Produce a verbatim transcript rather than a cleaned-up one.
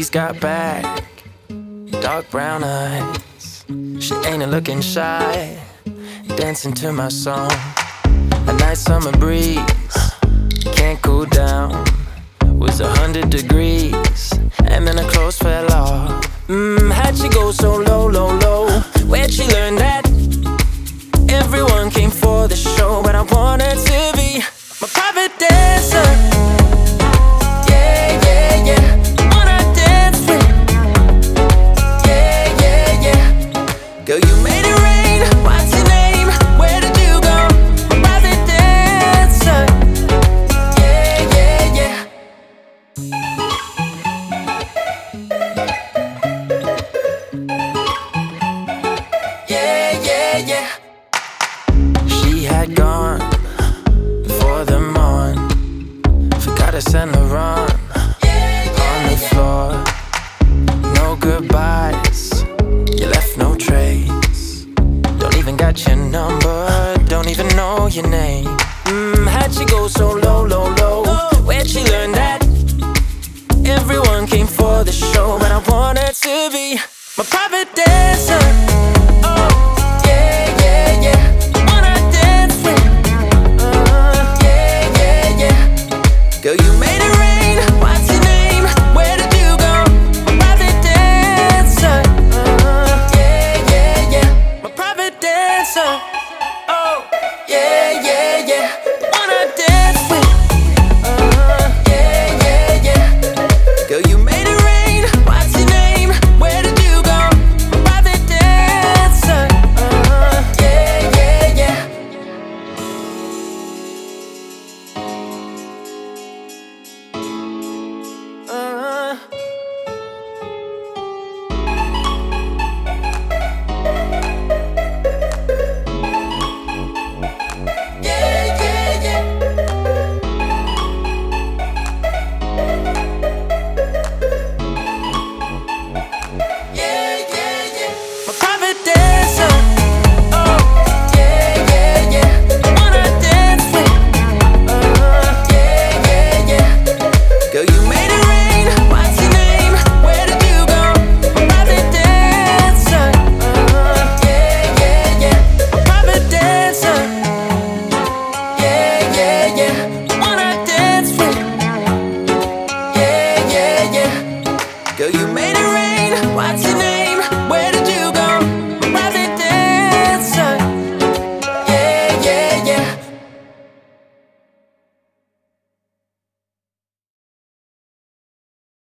just got back, dark brown eyes. She ain't looking shy, dancing to my song. A nice summer breeze, can't cool down. Was a hundred degrees, and then her clothes fell off. Mmm, how'd she go so low, low, low? Where'd she learn that? Everyone came for the show, but I wanted to be my private dancer. Yeah, yeah, yeah. One I dance with. Yeah, yeah, yeah. Girl, you made it rain. What's your name? Where did you go? My private dancer. Yeah, yeah, yeah. Yeah, yeah, yeah. She had gone before the morn. Forgot to send her on on the floor. No goodbyes, you left no trace. Don't even got your number, don't even know your name. Mmm, how'd she go so low, low, low? Where'd she learn that? Everyone came for the show, but I wanted to be my private dancer. Oh, yeah, yeah, yeah. One I dance with. Uh, yeah, yeah, yeah. Girl, you made it rain. What's your name? Where did you go? My private dancer. Uh, yeah, yeah, yeah. My private dancer. Oh, yeah, yeah, yeah. One I dance with. Uh, yeah, yeah, yeah. Girl, you made it rain. What's your name? Where did you go? My private dancer. Uh, yeah, yeah, yeah. Uh, yeah, yeah, yeah. Yeah, yeah, yeah. My private dancer.